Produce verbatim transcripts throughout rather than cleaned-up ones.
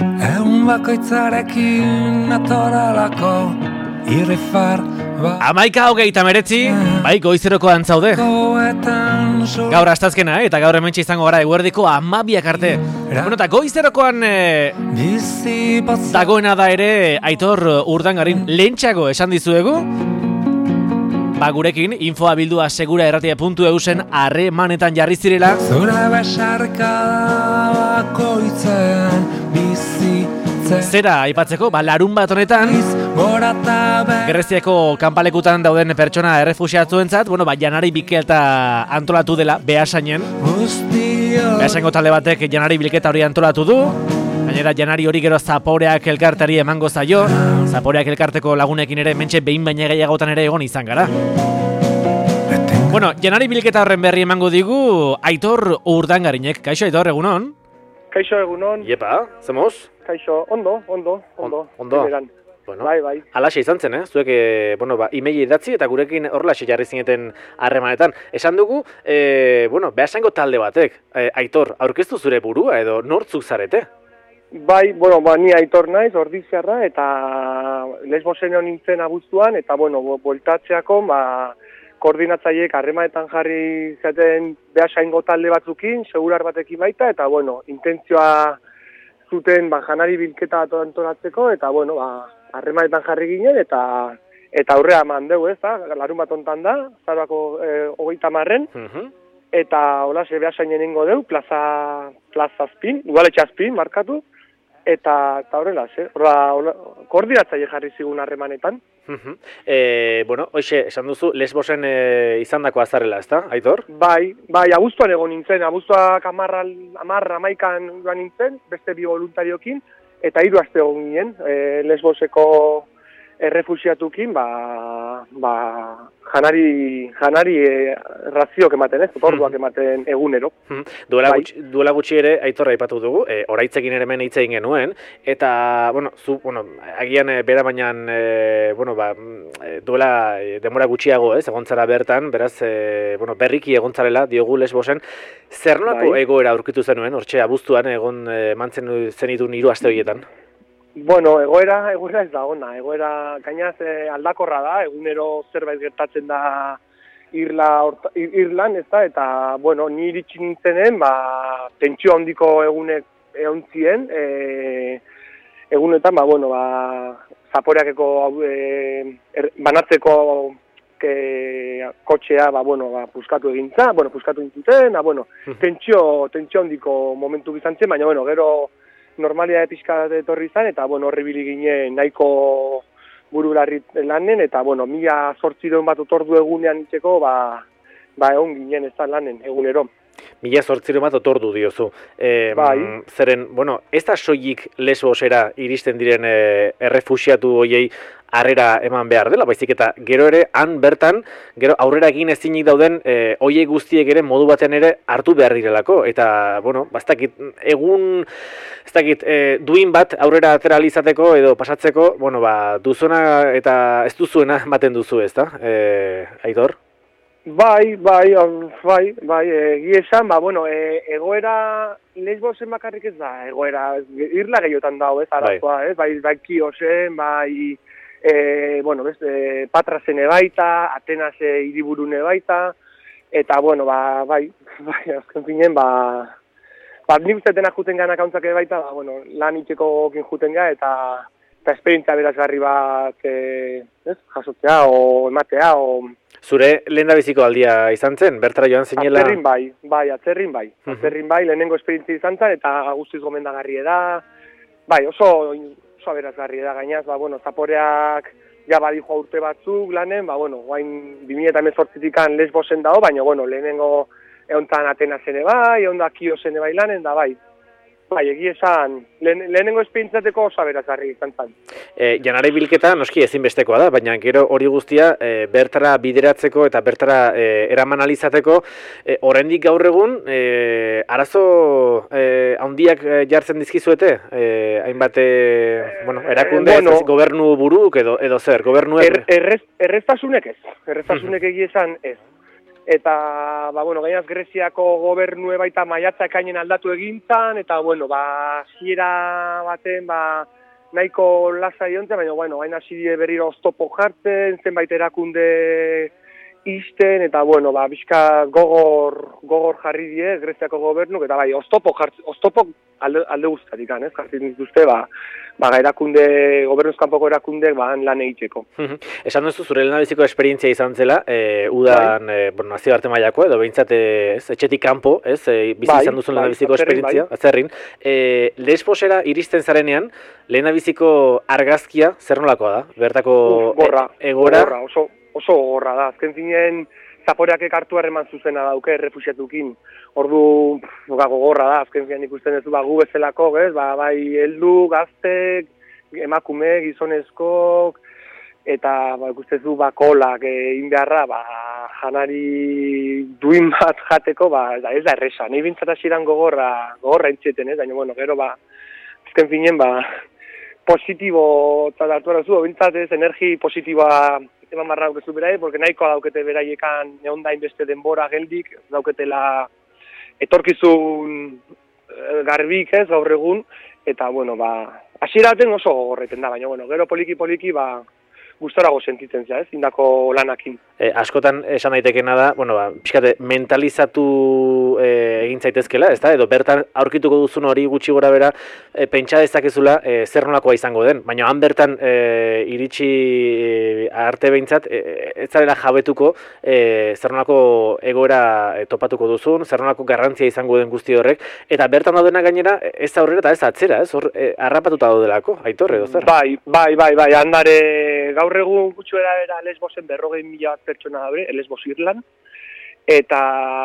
Egun bakoitzarekin atoralako irrifar bat. Amaika hogeita meretzi, bai goizeroko antzaude. Gaur astazkena, eta gaur hementxe izango gara eguerdiko amabiak arte. Bueno, eta goizerokoan e, dagoena da ere Aitor Urdangarin lehentxago esan dizuegu. Ba gurekin, infoa bildua segura erratia puntu eusen harremanetan jarri zirela. Zure besarka bakoitzen bizitzen. Zera aipatzeko, ba larun bat honetan Greziako kanpalekutan dauden pertsona errefuxiatzuentzat, bueno, ba janari bilketa antolatu dela Beasainen. Beasaingo talde batek janari bilketa hori antolatu du. Gainera janari hori gero Zaporeak elkartari emango zaio. Zaporeak elkarteko lagunekin ere mentxe behin baina gehiagotan ere egon izan gara. Bueno, janari bilketa horren berri emango digu Aitor Urdangarinek. Kaixo Aitor, egunon? Kaixo egunon. Iepa, zemoz? Kaixo, ondo, ondo, ondo. Ondo. Bueno, bai, bai. Alaxe izan zen, eh? Zuek, e, bueno, ba, email idatzi eta gurekin horrelaxe jarri zineten harremanetan. Esan dugu, e, bueno, Beasaingo talde batek, e, Aitor, aurkeztu zure burua edo nortzuk zarete? Bai, bueno, ba, ni Aitor naiz, ordiziarra, eta Lesbosen nintzen abuztuan, eta, bueno, bueltatzeako, ba, koordinatzaileek harremanetan jarri zaten Beasaingo talde batzukin, segurar batekin baita, eta, bueno, intentzioa zuten, ba, janari bilketa bat antolatzeko, eta, bueno, ba, harremanetan jarri ginen, eta eta aurrea eman dugu, ez da, larun bat ontan da, zaroako e, hogeita marren, uh-huh. Eta hola, se Beasainen ingo dugu, plaza, plaza azpin, udaletxe azpin, markatu, eta, eta horrela, ze, horrela, koordinatzaile jarri zigun harremanetan. Uh-huh. E, bueno, hoxe, esan duzu, Lesbosen e, izandako azarela, ez da, Aitor? Bai, bai, abuztuan egon nintzen, abuztuak amarra, amarra amaikan joan nintzen, beste bi voluntariokin, eta hiru aste egon ginen, e, Lesboseko errefuxiatukin, ba, ba, janari, janari e, razioak ematen, ez, orduak ematen egunero. Duela, bai. gutxi, duela gutxi ere, Aitorra aipatu dugu, e, oraitzekin ere hemen hitz egin genuen, eta, bueno, zu, bueno, agian e, bera bainan, e, bueno, ba, e, duela e, denbora gutxiago, ez, egontzara bertan, beraz, e, bueno, berriki egontzarela, diogu Lesbosen, zer nolako bai. Egoera aurkitu zenuen, hortxe abuztuan egon e, mantzen zenitun hiru aste horietan? Bueno, egoera, egoera ez da ona, egoera gainaz eh, aldakorra da, egunero zerbait gertatzen da irla, orta, ir, irlan, ez da, eta, bueno, ni iritsi nintzenen, ba, tentsio handiko egunek egon zien, e, egunetan, ba, bueno, ba, Zaporeakeko e, er, banatzeko ke, kotxea, ba, bueno, ba, puskatu egintza, bueno, puskatu egintuten, ba, bueno, tentsio, tentsio handiko momentu bizan zen, baina, bueno, gero, normalia pixka etorri izan, eta, bueno, horribili ginen nahiko burularri lanen, eta, bueno, mila zortzireun bat otordu egunean itxeko, ba, ba egon ginen ez da lanen, egunero. Mila zortzireun bat otordu diozu. E, bai. Zeren, bueno, ez da soilik Lesbosera iristen diren e, errefuxiatu hoiei harrera eman behar dela, baizik eta gero ere han bertan, gero aurrera egin ezinik dauden e, hoiei guztiek ere modu batean ere hartu behar direlako, eta, bueno, bastakit, egun, ez dakit, e, duin bat aurrera atera izateko edo pasatzeko, bueno, ba, duzuna eta ez duzuena ematen duzu, ez da, e, Aitor? Bai, bai, bai, bai, egia esan, ba, bueno, e, egoera Lesbosen bakarrik ez da, egoera, irla gehiotan dago, ez, arazoa, bai. Ez, bai, bai, Kiosen, bai, e, bueno, bez, e, Patrasen baita, Atenase hiriburune baita, eta, bueno, ba, bai, bai, azken finen, ba, ba, nik uste denak juten gana kauntzak baita, ba, bueno, lan itxeko kin juten ga, eta, eta esperientzia berazgarri bat, e, ez, jasotzea, o ematea, o... Zure lehendabiziko aldia izan zen, bertara joan zinela... Atzerrin bai, bai, atzerrin bai. Atzerrin bai, lehenengo esperientzia izan zen, eta guztiz gomendagarri da. Bai, oso, oso aberazgarri da gainaz, ba, bueno, Zaporeak ja badijo urte batzuk lanen, ba, bueno, guain bi mila hemezortzitikan Lesbosen dago, baina, bueno, lehenengo egontan Atenasen bai, egon da Kiosen bai lanen, da bai. Bai, egia esan, lehen, lehenengo esperientzateko oso aberazgarri izan zen. E, janari bilketa noski ezinbestekoa da, baina gero hori guztia e, bertara bideratzeko eta bertara e, eraman alizateko, e, oraindik gaur egun, e, arazo e, handiak jartzen dizkizuete? E, hainbat, e, bueno, erakunde, e, bueno, ez, gobernu buruk edo, edo zer, gobernu... Er, errez, erreztasunek ez, erreztasunek egia esan ez. eta, ba, bueno, gainaz Greziako gobernue baita maiatza ekainen aldatu egintzan, eta, bueno, ba, hasiera baten, ba, nahiko lasai ontzen, baina, bueno, gaina hasi die berriro oztopo jartzen, zenbait erakunde isten, eta, bueno, ba, bizka gogor, gogor jarri die Greziako gobernuk, eta bai, oztopo jartzen, oztopo alde, alde guztatik, ez, jartzen dituzte, ba, ba, erakunde, gobernuz kanpoko erakundeek, ba, lan egiteko. Esan duzu, zure lehendabiziko esperientzia izan zela, e, udan, e, bueno, nazio arte mailako, edo behintzat, ez, etxetik kanpo, ez, e, bizi izan duzun lehendabiziko esperientzia, atzerrin. E, Lesbosera iristen zarenean, lehendabiziko argazkia zer nolakoa da? Bertako Uf, gorra, e, egora? Gorra, oso, oso gorra da. Azken zinen, zaporeak hartu harreman zuzena dauke errefuxiatukin. Ordu, gogorra da, azken zian ikusten ez du, ba, gu bezalako, ez, ba, bai, heldu, gaztek, emakume, gizonezkok, eta, ba, ikusten du, ba, kolak egin beharra, ba, janari duin bat jateko, ba, ez da erresa. Nei bintzat hasieran gogorra, gogorra entzieten, ez, baina, bueno, gero, ba, azken zinen, ba, positibo, eta hartu arazu, bintzat ez, energi positiboa eman barra daukezu berai, porque nahikoa daukete beraiekan eondain beste denbora geldik, dauketela etorkizun garbik ez, gaur egun, eta, bueno, ba, hasieraten oso gogorreten da, baina, bueno, gero poliki-poliki, ba, gustorago sentitzen za, ez, indako lanakin. E, askotan esan daitekena da, bueno, ba, pixkate, mentalizatu e, egin zaitezkela, ez da? Edo bertan aurkituko duzun hori gutxi gora bera, e, pentsa dezakezula e, zer nolakoa izango den, baina han bertan e, iritsi e, arte behintzat, e, ez zarela jabetuko e, zer nolako egoera e, topatuko duzun, zer nolako garrantzia izango den guzti horrek, eta bertan daudena gainera ez aurrera eta ez atzera, ez? Hor, e, harrapatuta daudelako, Aitor, edo zer? Bai, bai, bai, bai, handare gaur egun gutxuera era Lesbosen berrogei mila bat pertsona daure, Lesbos Irlan, eta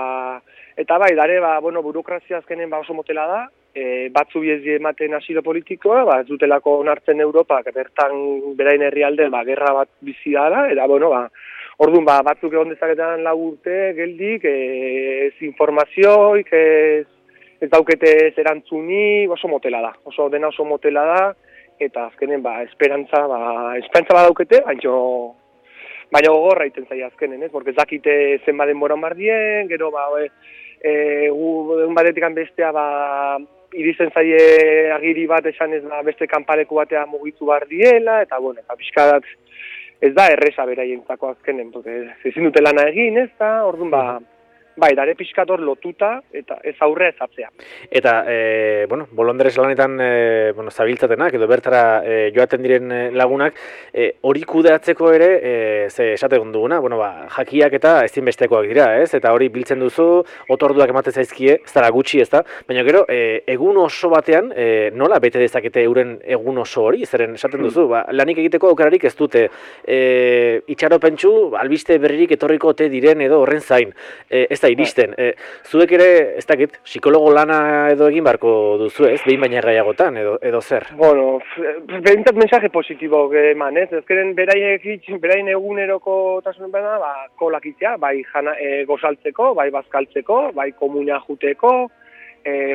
eta bai, dare, ba, bueno, burokrazia azkenen ba oso motela da, e, batzu biezi ematen asilo politikoa, ba, ez dutelako onartzen Europak, bertan berain herrialde, ba, gerra bat bizi dara, eta, bueno, ba, orduan, ba, batzuk egon dezaketan lau urte, geldik, e, ez informazioik, ez, ez daukete ez erantzunik, oso motela da, oso dena oso motela da, eta azkenen, ba, esperantza, ba, esperantza badaukete, baina baina gogorra iten zaila azkenen, ez? Porque ez dakite zenba denbora onbardien, gero, ba, e, e, gu, egun batetik bestea, ba, irizen zaie agiri bat esan ez, ba, beste kanpaleku batea mugitu behar diela, eta, bueno, eta pixkadat ez da erresa beraientzako azkenen, porque ezin dute lana egin, ez da, orduan, ba, bai, dare pixkator lotuta, eta ez aurre ez atzea. Eta, e, bueno, bolondrez lanetan e, bueno, zabiltzatenak, edo bertara e, joaten diren lagunak, e, hori kudeatzeko ere, e, ze esategun duguna, bueno, ba, jakiak eta ezinbestekoak dira, ez? Eta hori biltzen duzu, otorduak ematen zaizkie, ez dara gutxi, ez da? Baina gero, e, egun oso batean, e, nola bete dezakete euren egun oso hori? Zeren esaten duzu, ba, lanik egiteko aukerarik ez dute, e, itxaropentsu, albiste berririk etorriko ote diren edo horren zain, e, ez iristen. E, zuek ere, ez dakit, psikologo lana edo egin barko duzu, ez? Behin baina gaiagotan, edo, edo zer? Bueno, behintzat mensaje positibo eman, ez? Ezkeren beraien, beraien eguneroko tasunen bena, ba, kolak itzea, bai jana, e, gozaltzeko, bai bazkaltzeko, bai komunia juteko, e,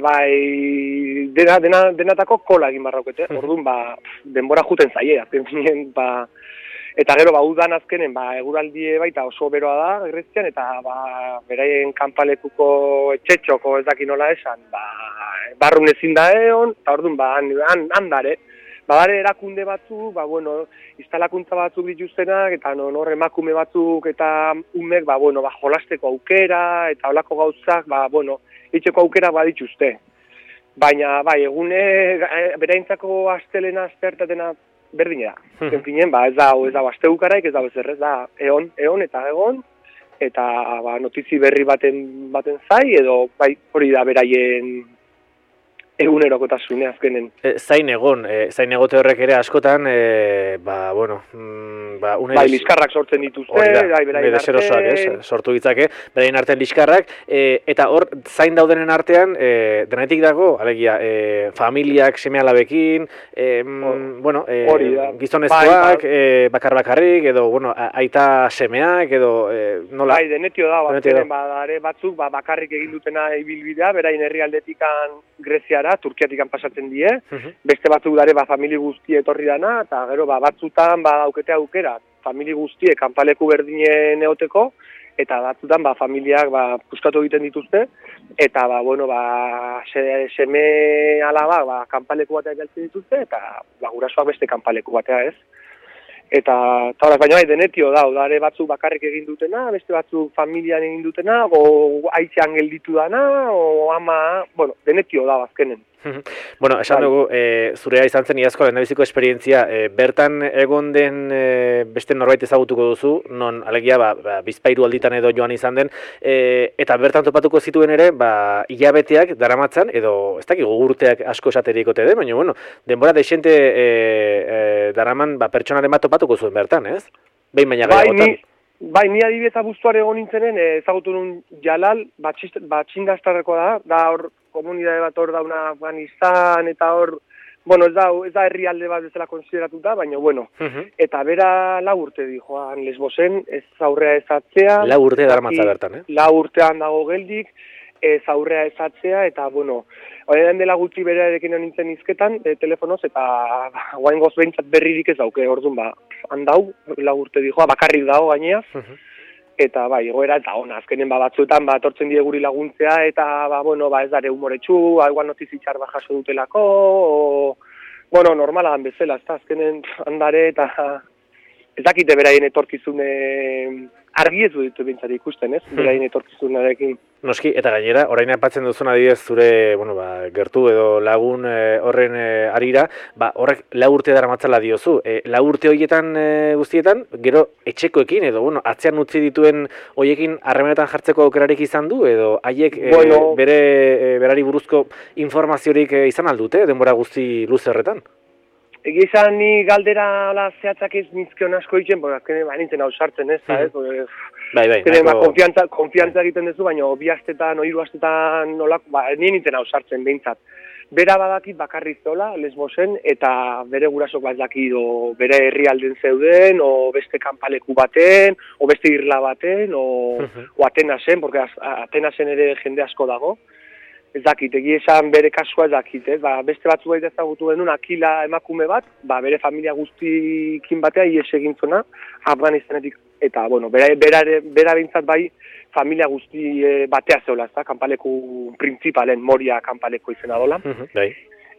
bai dena, dena, denatako kola egin barraukete. Orduan, ba, denbora juten zaie, azken zinen, ba, eta gero, ba, udan azkenen, ba, eguraldie baita oso beroa da, Grezian, eta, ba, beraien kanpalekuko etxetxoko ez daki nola esan, ba, barrun ezin da egon, eta orduan, ba, han, handare, ba, dare erakunde batzuk, ba, bueno, instalakuntza batzuk dituztenak, eta no, nor emakume batzuk, eta umek, ba, bueno, ba, jolasteko aukera, eta holako gauzak, ba, bueno, itxeko aukera badituzte. Baina, bai, egune, beraintzako astelena, astertatena, berdina da. Zenfinen, ba, ez da, ez da, astegukaraik, ez da, ez da, eon, eon eta egon, eta, ba, notizi berri baten, baten zai, edo, bai, hori da beraien egunerokotasune azkenen. E, zain egon, e, zain egote horrek ere askotan, e, ba, bueno, mm, ba, une... Bai, liskarrak sortzen dituzte, bai, beraien artean. Ez, sortu ditzake, beraien artean liskarrak, e, eta hor, zain daudenen artean, e, denetik dago, alegia, e, familiak seme-alabekin, e, mm, bueno, e, gizonezkoak, bai, e, bakar-bakarrik, edo, bueno, aita semeak, edo, e, nola? Bai, denetio da, batzenen, badare batzuk, ba, bakarrik egin dutena ibilbidea, beraien herrialdetikan Greziara, Turkiatik pasatzen die, uh-huh. Beste batzuk dare ba, famili guztie etorri dana, eta gero ba, batzutan ba, daukete aukera, famili guztie kanpaleku berdinen eoteko, eta batzutan ba, familiak ba, puskatu egiten dituzte, eta ba, bueno, ba, se, seme alaba ba, kanpaleku bateak galtzen dituzte, eta ba, gurasoak beste kanpaleku batea ez. Eta, eta horaz, baina bai, denetio da, odare batzuk bakarrik egin dutena, beste batzuk familian egin dutena, o aitzean gelditu dana, o ama, bueno, denetio da, azkenen. Bueno, esan dugu, e, zurea izan zen iazko lehendabiziko esperientzia, e, bertan egon den e, beste norbait ezagutuko duzu, non alegia ba, ba, bizpairu alditan edo joan izan den, e, eta bertan topatuko zituen ere, ba, hilabeteak daramatzan, edo ez dakik urteak asko esaterikote den, baina bueno, denbora deixente e, e, daraman ba, pertsonaren bat topatuko zuen bertan, ez? Behin baina gehiagotan. Bai, ni adibidez abuztuan egon nintzenen, ezagutu nun Jalal, batxingastarreko da, da hor komunidade bat hor dauna Afganistan, eta hor, bueno, ez da, ez da herrialde bat bezala konsideratuta, baina bueno, uh-huh. Eta bera lau urte di joan Lesbosen, ez aurrea ezatzea. Lau urte daramatza bertan, eh? Lau urtean dago geldik, ez aurrea ezatzea, eta bueno, horren dela gutxi berarekin nintzen izketan, e, telefonoz, eta guain goz behintzat berririk ez dauke, orduan ba, handau, lau urte di joa, bakarrik dago gaineaz, uh-huh. Eta bai, egoera eta ona, azkenen ba, batzuetan ba, tortzen die guri laguntzea, eta ba, bueno, ba, ez dare humoretsu, igual notizitxar ba jaso dutelako, o, bueno, normala dan bezala, ez da, azkenen handare, eta ez dakite beraien etorkizune argi ez ditu bintzat ikusten, ez? Beraien etorkizunarekin. Noski, eta gainera, orain aipatzen duzun adibidez zure, bueno, ba, gertu edo lagun e, horren e, arira, ba, horrek lau urte daramatzala diozu. E, lau urte horietan e, guztietan, gero etxekoekin edo, bueno, atzean utzi dituen horiekin harremanetan jartzeko aukerarik izan du, edo haiek e, bueno, bere e, berari buruzko informaziorik e, izan aldute, denbora guzti luze horretan? Egi izan ni galdera la zehatzak ez nizkion asko egiten, porque azkene ba, nintzen hau sartzen ez, mm -hmm. ez? Bai, bai, azkene, ba, konfiantza, konfiantza egiten duzu, baina bi astetan, o hiru astetan, nolak, ba, ni nintzen hau sartzen behintzat. Bera badakit bakarrik zola, Lesbosen, eta bere gurasok bat dakit, o bere herrialden zeuden, o beste kanpaleku baten, o beste irla baten, o, mm -hmm. o Atenasen, porque Atenasen ere jende asko dago. Ez dakit, egia esan bere kasua ez dakit, ez? Ba, beste batzu baita ezagutu genuen Akila emakume bat, ba, bere familia guztikin batea ies egin zona, Afganistanetik, eta, bueno, bera, bera, bera bintzat bai, familia guzti e, batea zeola, ez da, kanpaleku principalen, Moria kanpaleko izena dola. Uh-huh, bai.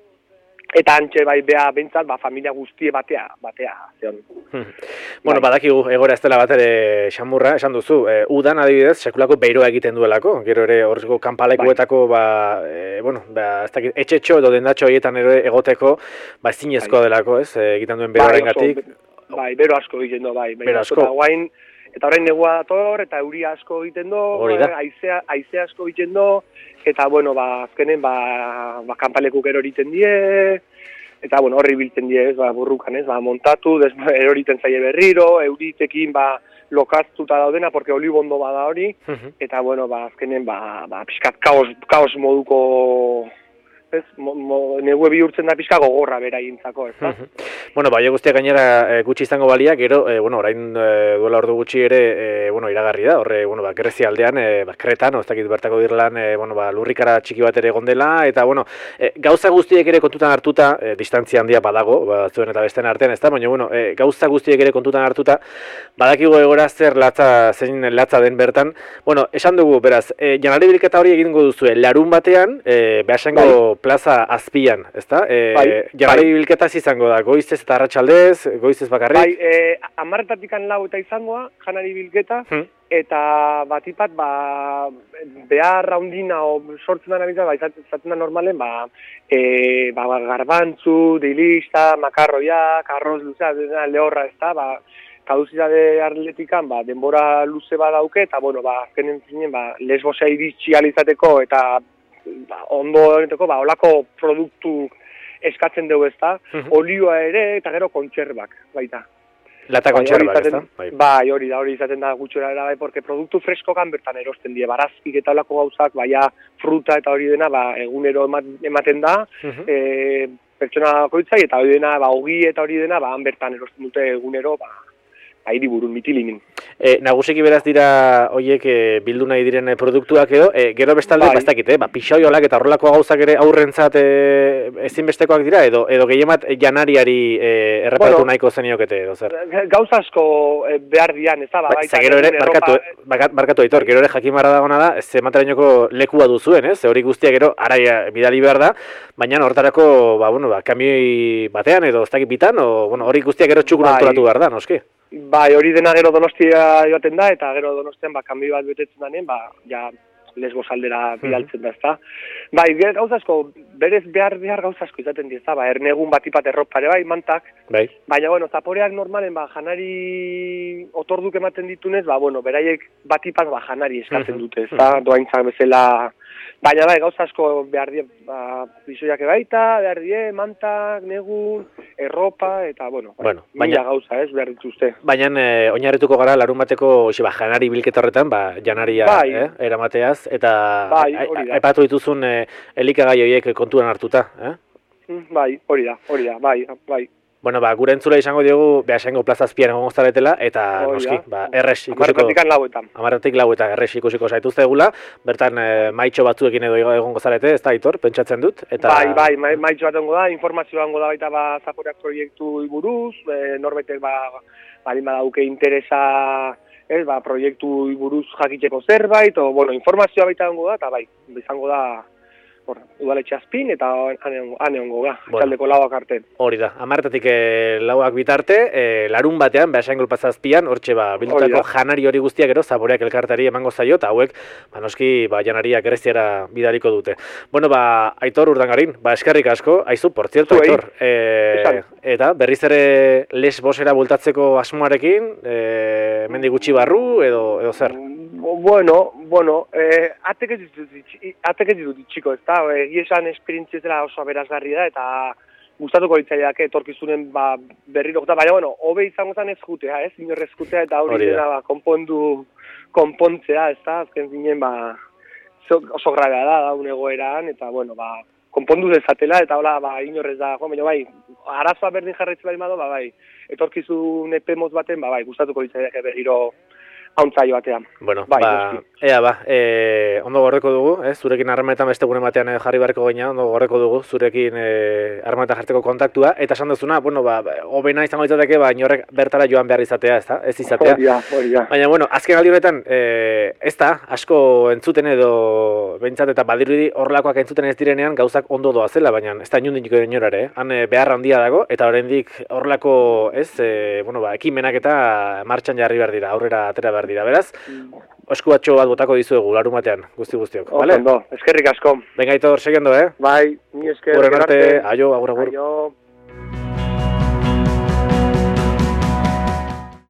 Eta antxe bai beha bentzat, ba, familia guztie batea, batea, zeon. Hmm. Bueno, bai. Badakigu egora ez dela bat ere xamurra, esan duzu, e, udan adibidez, sekulako beiroa egiten duelako, gero ere horreko kanpalekuetako, bai. ba, e, bueno, ba, ez dakit, etxetxo edo dendatxo horietan ere egoteko, ba, ezinezkoa bai. delako, ez, egiten duen beroaren gatik. Bai, bai, bero asko egiten du, bai. Bero asko. Eta guain, eta orain negua dator, eta euria asko egiten du, aizea, aizea asko egiten du, eta, bueno, ba, azkenen, ba, ba kanpaleku gero eriten die, eta, bueno, horri biltzen die, ez, ba, burrukan, ez, ba, montatu, des, eroriten zaie berriro, euritekin, ba, lokaztuta daudena, porque olibondo bada hori, uh-huh. Eta, bueno, ba, azkenen, ba, ba, pixkat kaos, kaos moduko, ez, mo, mo, negue bihurtzen da pixka gogorra beraintzako, ez da? Uh-huh. Bueno, bai, guztiak gainera e, gutxi izango balia, gero, e, bueno, orain e, duela ordu gutxi ere, e, bueno, iragarri da, horre, bueno, ba, Grezia aldean, e, ba, Kretan, ez dakit bertako dirlan, e, bueno, ba, lurrikara txiki bat ere egon dela, eta, bueno, e, gauza guztiek ere kontutan hartuta, e, distantzia handia badago, ba, zuen eta besten artean, ez da, baina, bueno, e, gauza guztiek ere kontutan hartuta, badakigu egora zer latza, zein latza den bertan, bueno, esan dugu, beraz, e, janari bilketa hori egingo duzue, larun batean, e, behasengo plaza azpian, ezta? E, bai, janari bai. Bilketaz izango da, goizez eta arratsaldez, goizez bakarrik? Bai, e, amarretatik lau eta izangoa, janari bilketa, hmm. Eta batipat, ba, behar raundina o sortzen dara bintzat, ba, izaten da normalen, ba, e, ba, garbantzu, dilista, makarroiak, arroz luzea, lehorra, ezta, ba, kaduzidade atletikan, ba, denbora luze badauke, eta, bueno, ba, azkenen zinen, ba, Lesbosea iritsi alizateko, eta ba, ondo honetako, ba, olako produktu eskatzen dugu ezta, uh-huh. Olioa ere, eta gero kontserbak, baita. Lata kontserbak, ezta? Bai, bai, hori da, hori izaten da gutxora era, bai, porque produktu freskokan bertan erosten die, barazkik eta olako gauzak, baia fruta eta hori dena, ba, egunero ematen da, uh-huh. e, pertsona koitzai, eta hori dena, ba, ogi eta hori dena, ba, han bertan erosten dute egunero, ba, hiriburun mitilinin. E, nagusiki beraz dira hoiek e, bildu nahi diren e, produktuak edo, e, gero bestalde, Bai. ba, ez dakit, eh? ba, pixoiolak eta horrelako gauzak ere aurrentzat e, ezinbestekoak dira, edo edo gehiemat janariari e, erreparatu Bueno, nahiko zeniokete, edo zer? Gauza asko eh, behar dian, ez da, ba, Ba, baita ze gero ere, egun barkatu, erropa- barkatu, barkatu aitor, gero ere jakimarra dagona da, ze materainoko lekua duzuen, ez? Ze hori guztia gero araia bidali behar da, baina hortarako, ba, bueno, ba, kamioi batean edo ez dakit bitan, o, bueno, hori guztia gero txukun Bai. antolatu behar da, noski? Bai, hori dena gero Donostia joaten da, eta gero Donostian ba, kanbi bat betetzen denean, ba, ja, Lesbos aldera bidaltzen da, ezta. Bai, ge- gauza asko, berez behar behar gauza asko izaten di, ezta, ba, ernegun batipat erropare bai, mantak, Bai. baina, bueno, zaporeak normalen, ba, janari otorduk ematen ditunez, ba, bueno, beraiek batipat, ba, janari eskatzen dute, ezta, doaintzak bezala. Baina bai, gauza asko behar die, ba, bisoiak baita, behar die, mantak, negun, erropa, eta, bueno, bai, Bueno, mila baina- gauza, ez, behar dituzte. Baina e, oinarrituko gara larun bateko hoxe, ba, janari bilketa horretan, ba, janaria Bai. eh, eramateaz, eta Bai, a- hori da. a- aipatu dituzun e, elikagai horiek kontuan hartuta. Eh? Mm, Bai, hori da, hori da, bai, bai. Bueno, ba, gure entzule izango diogu, Beasaingo plazazpian egongo zaretela, eta Hori noski, da. ba, erres ikusiko... Hamarretatik lauetan. Hamarretik lau eta erres ikusiko zaituztegula, bertan e, maitxo batzuekin edo egongo zarete, ez da, Aitor, pentsatzen dut, eta... Bai, bai, ma, maitxo bat ongo da, informazioa ongo da baita ba, zaporeak proiektu buruz, e, norbaitek ba, balin badauke interesa, ez, ba, proiektu buruz jakiteko zerbait, o, bueno, informazioa baita ongo da, eta bai, izango da, hor, udaletxe azpin, eta han egongo da, Bueno. txaldeko lauak arte. Hori da, hamartatik e, lauak bitarte, e, larun batean, Beasaingo plazazpian, hortxe ba, Hori bildutako da. janari hori guztiak gero, zaboreak elkartari emango zaio, eta hauek, ba, noski, ba, janaria greziara bidaliko dute. Bueno, ba, Aitor Urdangarin, ba, eskerrik asko, aizu, por cierto, Zuei. Aitor, e, Esan. eta berriz ere Lesbosera bultatzeko asmoarekin, e, mendi gutxi barru, edo, edo zer? Bueno, bueno, eh, atek ez ditut, itxi- atek ez ditut itxiko, ez da, egia esan esperientzia ez dela oso aberasgarri da, eta gustatuko litzaileak etorkizunen ba, berriro, eta baina, bueno, hobe izango zen ez jutea, ez, inorrez jutea, eta hori Hori da. dena ba, konpondu, konpontzea, ez da, azken zinen, ba, zo- oso grabea da, da, un egoeran, eta, bueno, ba, konpondu dezatela, eta hola, ba, inorrez da, jo, baina, bai, arazoa berdin jarraitzen bali mado, ba, bai, etorkizun epe motz baten, ba, bai, gustatuko litzaileak berriro hauntzaio batean. Bueno, Bai, ba, noski. ea ba, e, ondo gorreko dugu, eh? Zurekin harremanetan beste gune batean eh, jarri beharko gaina, ondo gorreko dugu, zurekin eh, harremanetan jartzeko kontaktua, eta esan duzuna, bueno, ba, hobena izango litzateke, ba, inorrek bertara joan behar izatea, ez da, ez izatea. Hori da, hori da. Baina, bueno, azken aldi honetan, eh, ez da, asko entzuten edo, behintzat eta badirudi horrelakoak entzuten ez direnean gauzak ondo doazela, baina ez da inundiniko inorare, eh? Han eh, behar handia dago, eta oraindik horrelako, ez, eh, bueno, ba, ekimenak eta martxan jarri behar dira, aurrera atera behar dira, beraz, eskuatxo bat botako dizuegu, larun batean, guzti guztiok, bale? Ondo, eskerrik asko. Venga, Aitor, segiendo, eh? Bai, ni esker. Horren arte, arte. aio, agur, agur. Aio.